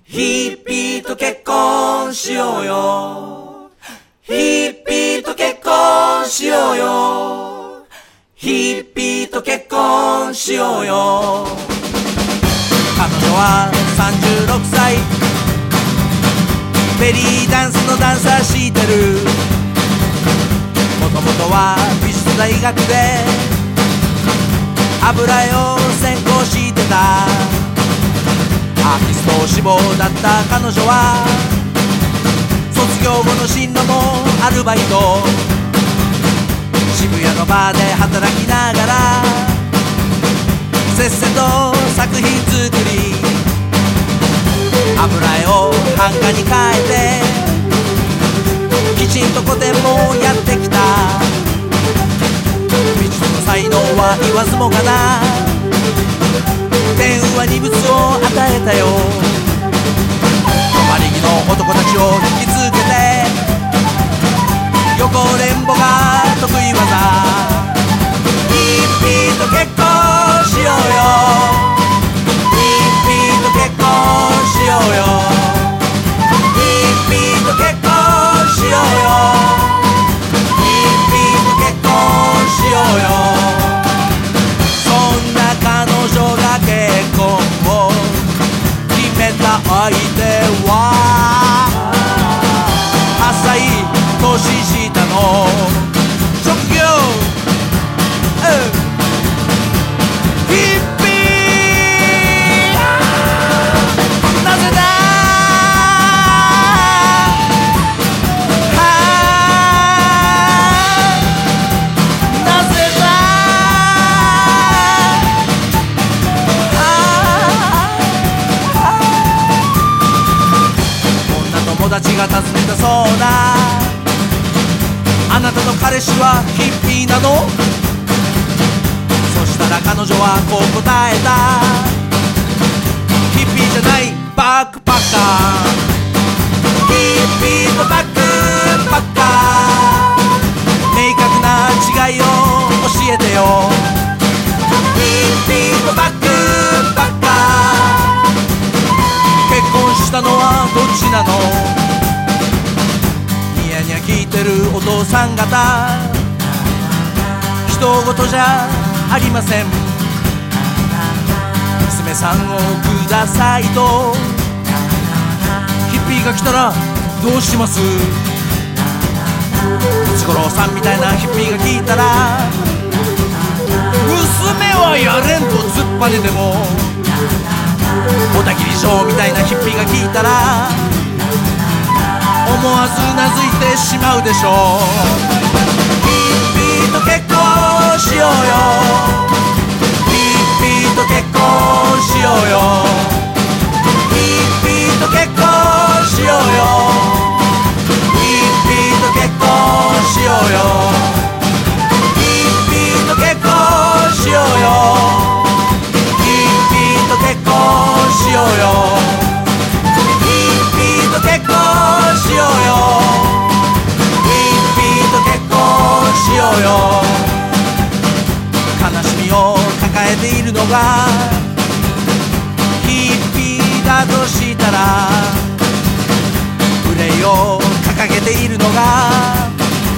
ヒッピーと結婚しようよ。ヒッピーと結婚しようよ。ヒッピーと結婚しようよ。彼女は36歳、ベリーダンスのダンサーしてる。もともとは美術大学で油絵を専攻してた。アーティスト志望だった彼女は卒業後の進路もアルバイト、渋谷のバーで働きながらせっせと作品作り、油絵を版画に変えてきちんと個展もやってきた。美術の才能は言わずもがな、天は二物を与えたよ。余り木の男たちを引き続けて横連母が得意技。ヒッピーと結婚しようよ。ヒッピーと結婚しようよ。ヒッピーと結婚しようよ。ヒッピーと結婚しようよ。そんな彼女が結婚を決めた相手は8歳年下の職業ヒッピー。なぜだなぜだ友達が尋ねたそうな、あなたの彼氏はヒッピーなの？そしたら彼女はこう答えた。ヒッピーじゃないバックパッカー。ヒッピーとバックパッカー、明確な違いを教えてよ。ヒッピーとバックパッカー、結婚したのはどっちなの？ニヤニヤ聞いてるお父さん方、人事じゃありません。娘さんをくださいとヒッピーが来たらどうします？ムツゴロウさんみたいなヒッピーが聞いたら、娘はやれんと突っぱねても、小田切翔みたいなヒッピーが聞いたら思わずうなずいてしまうでしょう。ヒッピーと結婚しようよ。ヒッピーと結婚しようよ。ヒッピーと結婚しようよ。ヒッピーと結婚しようよ。ヒッピーと結婚しようよ。ヒッピーと結婚しようよ。ヒッピーと結婚しようよ。ヒッピーと結婚しようよ。悲しみを抱えているのがヒッピーだとしたら、憂いを掲げているのが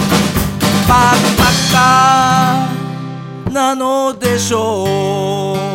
バックパッカーなのでしょう。